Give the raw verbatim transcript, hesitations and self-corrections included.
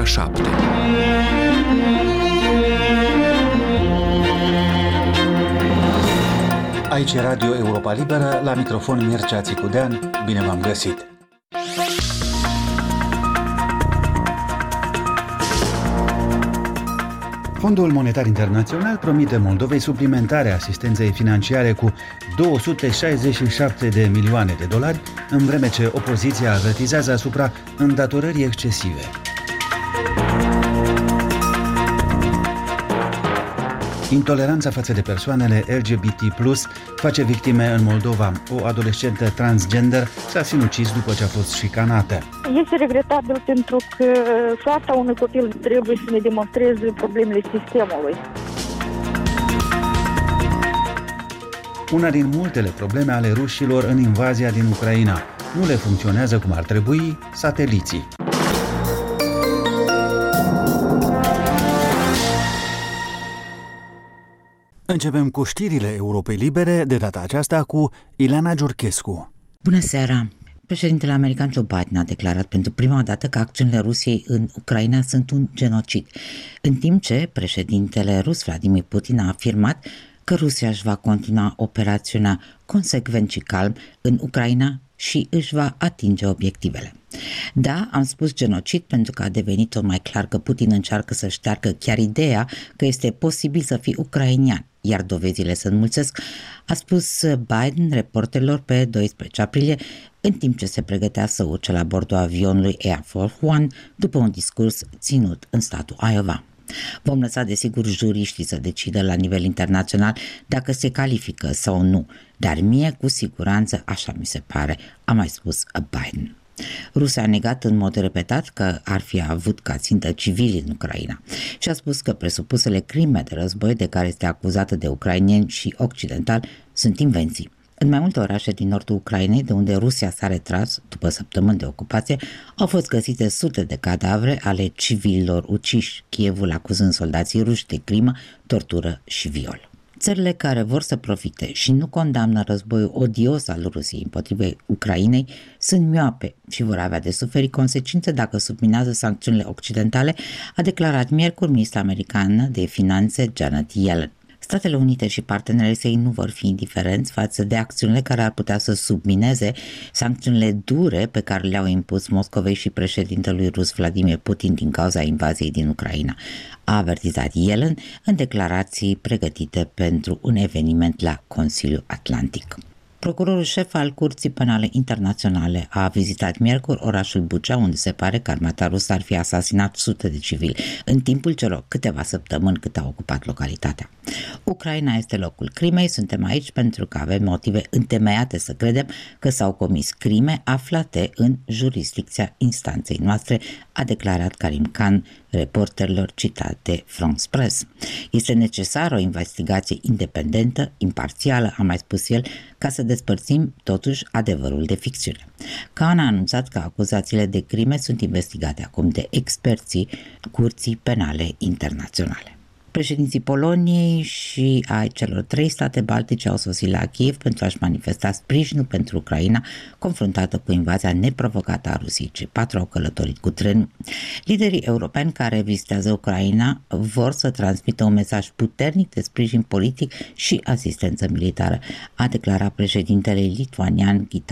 ora șapte. Aici e Radio Europa Liberă, la microfon Mircea Țicudean. Bine v-am găsit! Fondul Monetar Internațional promite Moldovei suplimentare asistenței financiare cu două sute șaizeci și șapte de milioane de dolari, în vreme ce opoziția avertizează asupra îndatorării excesive. Intoleranța față de persoanele L G B T plus, face victime în Moldova. O adolescentă transgender s-a sinucis după ce a fost șicanată. Este regretabil pentru că soarta unui copil trebuie să ne demonstreze problemele sistemului. Una din multele probleme ale rușilor în invazia din Ucraina. Nu le funcționează cum ar trebui sateliții. Începem cu știrile Europei Libere, de data aceasta cu Ileana Giurchescu. Bună seara! Președintele american Joe Biden a declarat pentru prima dată că acțiunile Rusiei în Ucraina sunt un genocid, în timp ce președintele rus Vladimir Putin a afirmat că Rusia își va continua operațiunea consecvent și calm în Ucraina și își va atinge obiectivele. Da, am spus genocid pentru că a devenit tot mai clar că Putin încearcă să șteargă chiar ideea că este posibil să fii ucrainian, iar dovezile se înmulțesc, a spus Biden reporterilor pe doisprezece aprilie, în timp ce se pregătea să urce la bordul avionului Air Force One după un discurs ținut în statul Iowa. Vom lăsa desigur juriștii să decidă la nivel internațional dacă se califică sau nu, dar mie cu siguranță așa mi se pare, a mai spus Biden. Rusia a negat în mod repetat că ar fi avut ca țintă civili în Ucraina și a spus că presupusele crime de război de care este acuzată de ucraineni și occidentali sunt invenții. În mai multe orașe din nordul Ucrainei, de unde Rusia s-a retras după săptămâni de ocupație, au fost găsite sute de cadavre ale civililor uciși, Kievul acuzând soldații ruși de crimă, tortură și viol. Țările care vor să profite și nu condamnă războiul odios al Rusiei împotriva Ucrainei sunt mioape și vor avea de suferit consecințe dacă subminează sancțiunile occidentale, a declarat miercuri ministra americană de finanțe Janet Yellen. Statele Unite și partenerii săi nu vor fi indiferenți față de acțiunile care ar putea să submineze sancțiunile dure pe care le-au impus Moscovei și președintelui rus Vladimir Putin din cauza invaziei din Ucraina, a avertizat Yellen în declarații pregătite pentru un eveniment la Consiliul Atlantic. Procurorul șef al Curții Penale Internaționale a vizitat miercuri orașul Bucha, unde se pare că armata rusă ar fi asasinat sute de civili în timpul celor câteva săptămâni cât a ocupat localitatea. Ucraina este locul crimei, suntem aici pentru că avem motive întemeiate să credem că s-au comis crime aflate în jurisdicția instanței noastre, a declarat Karim Khan reporterilor citat de France Press. Este necesară o investigație independentă, imparțială, a mai spus el, ca să despărțim totuși adevărul de ficțiune. Khan a anunțat că acuzațiile de crime sunt investigate acum de experții Curții Penale Internaționale. Președinții Poloniei și ai celor trei state baltice au sosit la Kiev pentru a-și manifesta sprijinul pentru Ucraina, confruntată cu invazia neprovocată a Rusiei. Cei patru au călătorit cu trenul. Liderii europeni care vizitează Ucraina vor să transmită un mesaj puternic de sprijin politic și asistență militară, a declarat președintele lituanian Gitanas